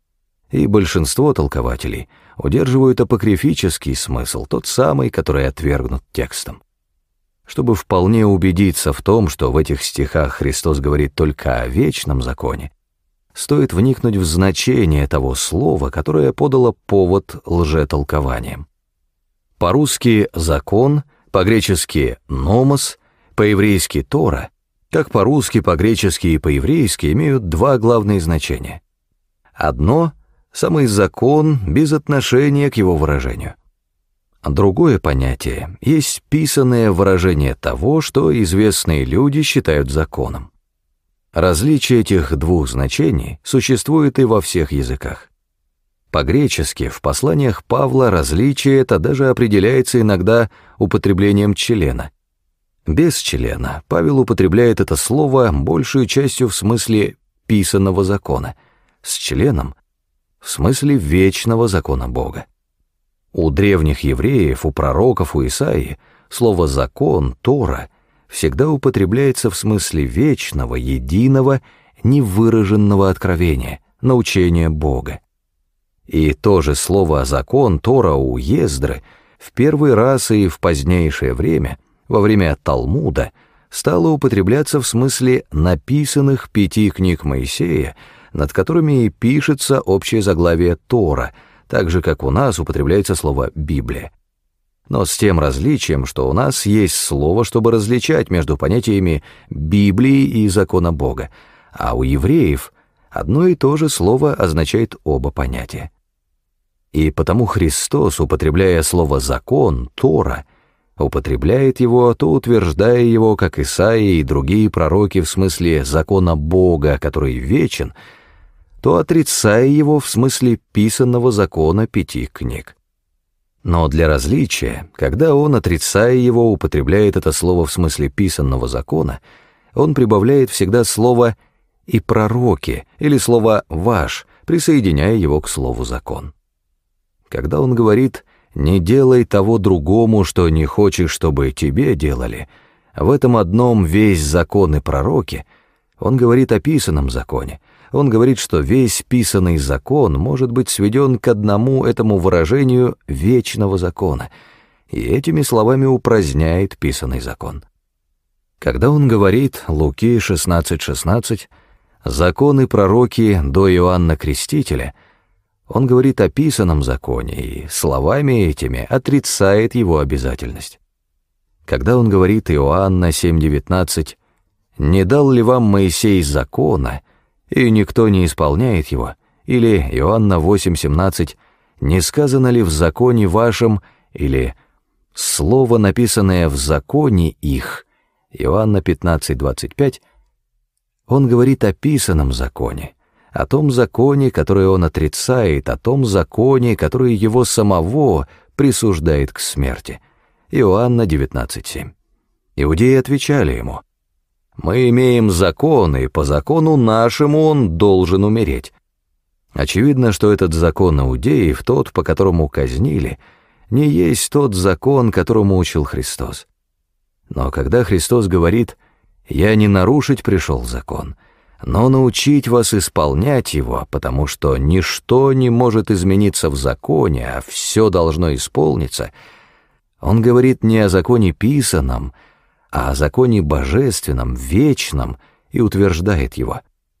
И большинство толкователей удерживают апокрифический смысл, тот самый, который отвергнут текстом. Чтобы вполне убедиться в том, что в этих стихах Христос говорит только о вечном законе, стоит вникнуть в значение того слова, которое подало повод лжетолкованиям. По-русски «закон», по-гречески «номос», по-еврейски «тора», как по-русски, по-гречески и по-еврейски имеют два главные значения. Одно — самый закон без отношения к его выражению. Другое понятие есть писанное выражение того, что известные люди считают законом. Различие этих двух значений существует и во всех языках. По-гречески в посланиях Павла различие это даже определяется иногда употреблением члена. Без члена Павел употребляет это слово большей частью в смысле писанного закона, с членом — в смысле вечного закона Бога. У древних евреев, у пророков, у Исаии слово «закон», «тора» всегда употребляется в смысле вечного, единого, невыраженного откровения, научения Бога. И то же слово «закон» Тора у Ездры в первый раз и в позднейшее время, во время Талмуда, стало употребляться в смысле написанных 5 книг Моисея, над которыми и пишется общее заглавие Тора, так же, как у нас употребляется слово «Библия». Но с тем различием, что у нас есть слово, чтобы различать между понятиями Библии и закона Бога, а у евреев одно и то же слово означает оба понятия. И потому Христос, употребляя слово «закон», «Тора», употребляет его, то утверждая его, как Исаия и другие пророки, в смысле закона Бога, который вечен, то отрицая его в смысле писанного закона 5 книг. Но для различия, когда он, отрицая его, употребляет это слово в смысле писанного закона, он прибавляет всегда слово «и пророки» или слово «ваш», присоединяя его к слову «закон». Когда он говорит «не делай того другому, что не хочешь, чтобы тебе делали», в этом одном весь закон и пророки, он говорит о писанном законе. Он говорит, что весь писанный закон может быть сведен к одному этому выражению вечного закона, и этими словами упраздняет писанный закон. Когда он говорит, Луки 16:16, «закон и пророки до Иоанна Крестителя», он говорит о писанном законе и словами этими отрицает его обязательность. Когда он говорит Иоанна 7:19, «не дал ли вам Моисей закона, и никто не исполняет его», или Иоанна 8:17, «не сказано ли в законе вашем», или «слово, написанное в законе их», Иоанна 15:25, он говорит о писанном законе, о том законе, который он отрицает, о том законе, который его самого присуждает к смерти. Иоанна 19:7. Иудеи отвечали ему: «Мы имеем закон, и по закону нашему он должен умереть». Очевидно, что этот закон иудеев, тот, по которому казнили, не есть тот закон, которому учил Христос. Но когда Христос говорит «Я не нарушить пришел закон, но научить вас исполнять его, потому что ничто не может измениться в законе, а все должно исполниться», он говорит не о законе писанном, а о законе божественном, вечном, и утверждает его.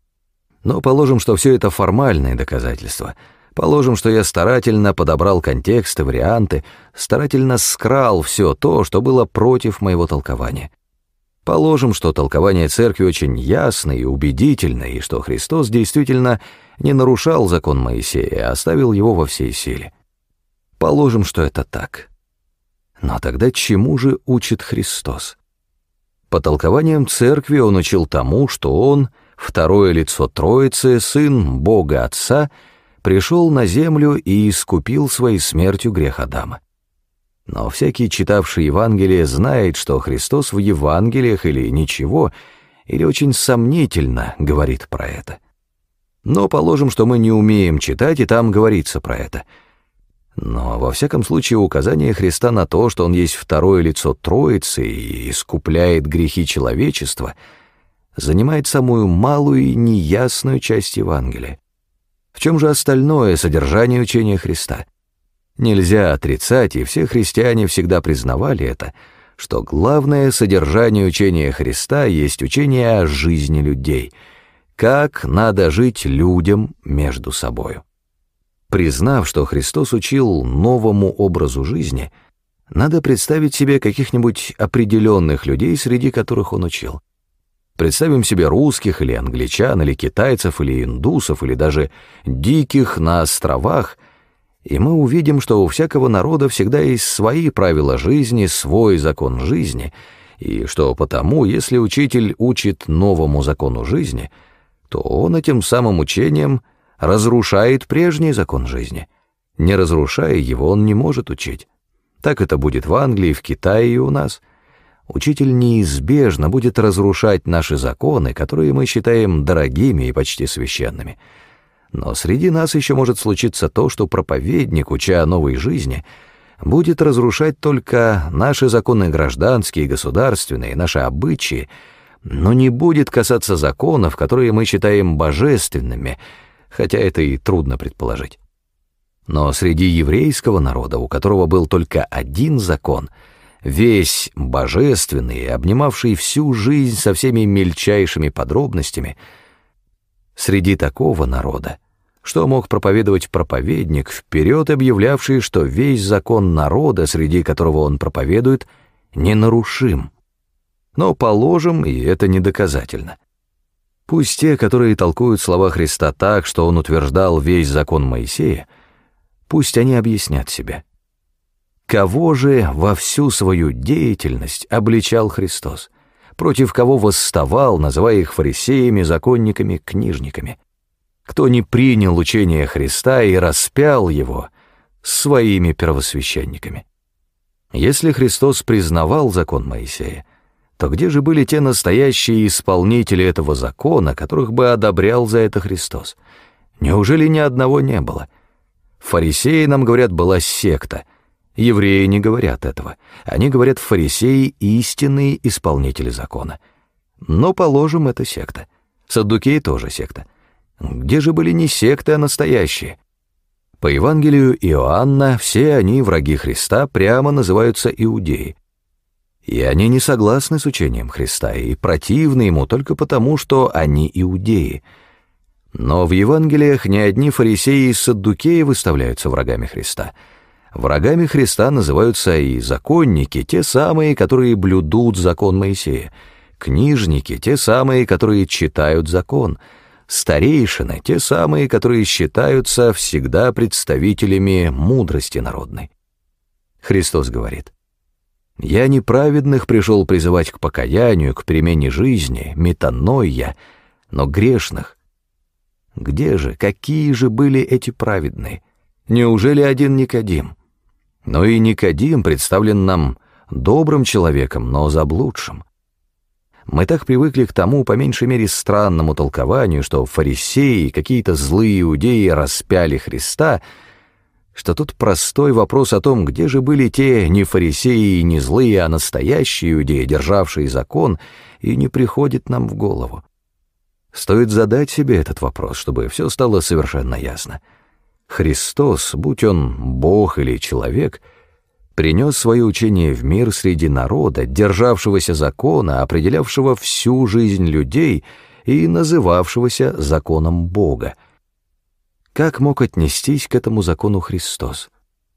Но положим, что все это формальные доказательства. Положим, что я старательно подобрал контексты, варианты, старательно скрал все то, что было против моего толкования. Положим, что толкование церкви очень ясное и убедительное, и что Христос действительно не нарушал закон Моисея, а оставил его во всей силе. Положим, что это так. Но тогда чему же учит Христос? По толкованиям церкви он учил тому, что он, второе лицо Троицы, Сын Бога Отца, пришел на землю и искупил своей смертью грех Адама. Но всякий, читавший Евангелие, знает, что Христос в Евангелиях или ничего, или очень сомнительно говорит про это. Но положим, что мы не умеем читать, и там говорится про это. Но во всяком случае указание Христа на то, что Он есть второе лицо Троицы и искупляет грехи человечества, занимает самую малую и неясную часть Евангелия. В чем же остальное содержание учения Христа? Нельзя отрицать, и все христиане всегда признавали это, что главное содержание учения Христа есть учение о жизни людей, как надо жить людям между собою. Признав, что Христос учил новому образу жизни, надо представить себе каких-нибудь определенных людей, среди которых он учил. Представим себе русских или англичан, или китайцев, или индусов, или даже диких на островах, и мы увидим, что у всякого народа всегда есть свои правила жизни, свой закон жизни, и что потому, если учитель учит новому закону жизни, то он этим самым учением разрушает прежний закон жизни. Не разрушая его, он не может учить. Так это будет в Англии, в Китае и у нас. Учитель неизбежно будет разрушать наши законы, которые мы считаем дорогими и почти священными. Но среди нас еще может случиться то, что проповедник, уча о новой жизни, будет разрушать только наши законы гражданские, государственные, наши обычаи, но не будет касаться законов, которые мы считаем божественными, хотя это и трудно предположить. Но среди еврейского народа, у которого был только один закон, весь божественный, обнимавший всю жизнь со всеми мельчайшими подробностями, среди такого народа, что мог проповедовать проповедник, вперед объявлявший, что весь закон народа, среди которого он проповедует, ненарушим. Но положим, и это не доказательно. Пусть те, которые толкуют слова Христа так, что он утверждал весь закон Моисея, пусть они объяснят себе, кого же во всю свою деятельность обличал Христос, против кого восставал, называя их фарисеями, законниками, книжниками, кто не принял учение Христа и распял его своими первосвященниками. Если Христос признавал закон Моисея, то где же были те настоящие исполнители этого закона, которых бы одобрял за это Христос? Неужели ни одного не было? Фарисеи, нам говорят, была секта. Евреи не говорят этого. Они говорят, фарисеи — истинные исполнители закона. Но, положим, это секта. Саддукеи тоже секта. Где же были не секты, а настоящие? По Евангелию Иоанна все они, враги Христа, прямо называются иудеи. И они не согласны с учением Христа и противны ему только потому, что они иудеи. Но в Евангелиях не одни фарисеи и саддукеи выставляются врагами Христа. Врагами Христа называются и законники, те самые, которые блюдут закон Моисея, книжники, те самые, которые читают закон, старейшины, те самые, которые считаются всегда представителями мудрости народной. Христос говорит: «Я не праведных пришел призывать к покаянию, к перемене жизни, метаноия, но грешных». Где же, какие же были эти праведные? Неужели один Никодим? Но и Никодим представлен нам добрым человеком, но заблудшим. Мы так привыкли к тому, по меньшей мере, странному толкованию, что фарисеи, какие-то злые иудеи распяли Христа, что тут простой вопрос о том, где же были те не фарисеи и не злые, а настоящие иудеи, державшие закон, и не приходит нам в голову. Стоит задать себе этот вопрос, чтобы все стало совершенно ясно. Христос, будь он Бог или человек, принес свое учение в мир среди народа, державшегося закона, определявшего всю жизнь людей и называвшегося законом Бога. Как мог отнестись к этому закону Христос?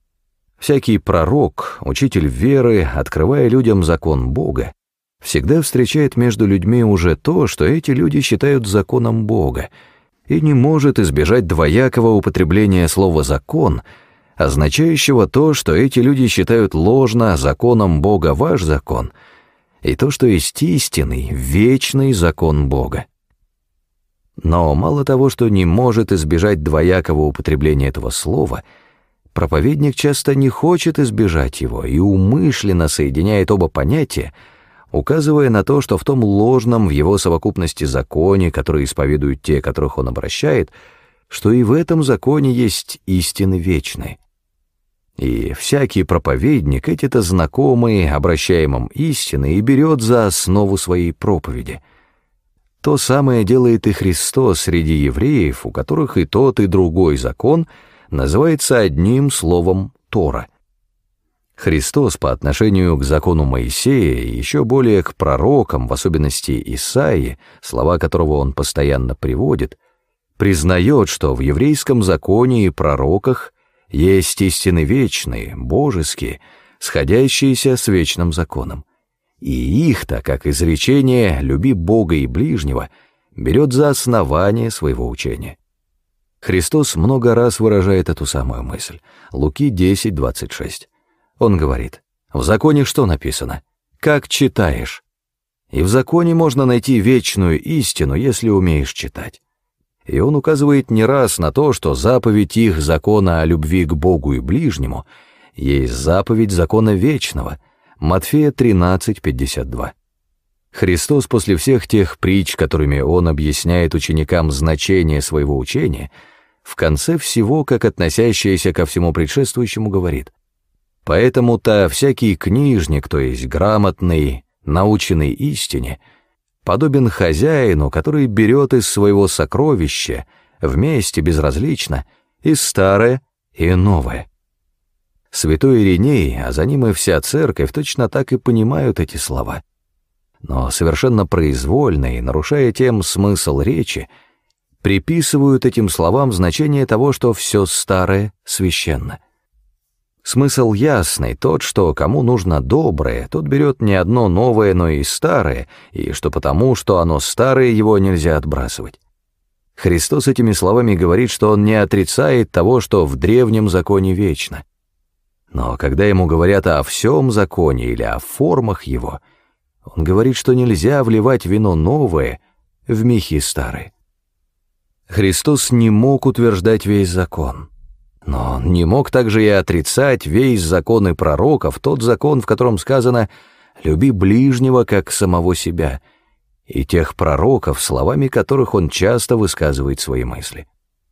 Всякий пророк, учитель веры, открывая людям закон Бога, всегда встречает между людьми уже то, что эти люди считают законом Бога, и не может избежать двоякого употребления слова «закон», означающего то, что эти люди считают ложно законом Бога ваш закон, и то, что есть истинный, вечный закон Бога. Но мало того, что не может избежать двоякого употребления этого слова, проповедник часто не хочет избежать его и умышленно соединяет оба понятия, указывая на то, что в том ложном в его совокупности законе, который исповедуют те, которых он обращает, что и в этом законе есть истины вечные. И всякий проповедник эти-то знакомые обращаемым истины и берет за основу своей проповеди. То самое делает и Христос среди евреев, у которых и тот, и другой закон называется одним словом «Тора». Христос по отношению к закону Моисея и еще более к пророкам, в особенности Исаии, слова которого он постоянно приводит, признает, что в еврейском законе и пророках есть истины вечные, божеские, сходящиеся с вечным законом. И их-то, как изречение «люби Бога и ближнего», берет за основание своего учения. Христос много раз выражает эту самую мысль. Луки 10:26. Он говорит: «В законе что написано? Как читаешь?» И в законе можно найти вечную истину, если умеешь читать. И он указывает не раз на то, что заповедь их закона о любви к Богу и ближнему есть заповедь закона вечного. Матфея 13:52. Христос после всех тех притч, которыми он объясняет ученикам значение своего учения, в конце всего, как относящееся ко всему предшествующему, говорит: Поэтому-то всякий книжник, то есть грамотный, наученный истине, подобен хозяину, который берет из своего сокровища, вместе безразлично, и старое, и новое. Святой Ириней, а за ним и вся церковь, точно так и понимают эти слова. Но совершенно произвольно и нарушая тем смысл речи, приписывают этим словам значение того, что все старое священно. Смысл ясный, тот, что кому нужно доброе, тот берет не одно новое, но и старое, и что потому, что оно старое, его нельзя отбрасывать. Христос этими словами говорит, что Он не отрицает того, что в древнем законе вечно. Но когда Ему говорят о всем законе или о формах его, Он говорит, что нельзя вливать вино новое в мехи старые. Христос не мог утверждать весь закон. Но Он не мог также и отрицать весь закон и пророков, тот закон, в котором сказано «люби ближнего, как самого себя», и тех пророков, словами которых Он часто высказывает свои мысли.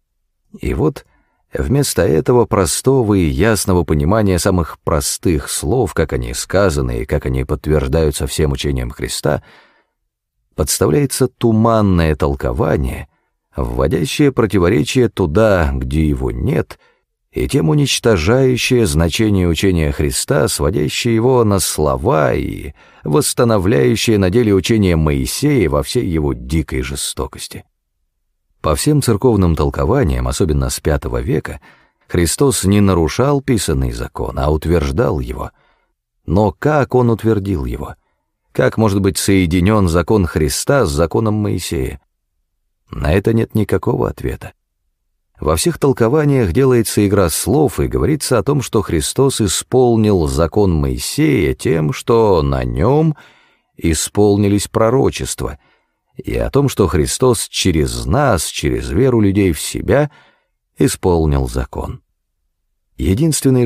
И вот вместо этого простого и ясного понимания самых простых слов, как они сказаны и как они подтверждаются всем учением Христа, подставляется туманное толкование, вводящее противоречие туда, где его нет, и тем уничтожающее значение учения Христа, сводящее его на слова и восстановляющее на деле учение Моисея во всей его дикой жестокости. По всем церковным толкованиям, особенно с V века, Христос не нарушал писанный закон, а утверждал его. Но как Он утвердил его? Как может быть соединен закон Христа с законом Моисея? На это нет никакого ответа. Во всех толкованиях делается игра слов и говорится о том, что Христос исполнил закон Моисея тем, что на нем исполнились пророчества, и о том, что Христос через нас, через веру людей в себя, исполнил закон. Единственный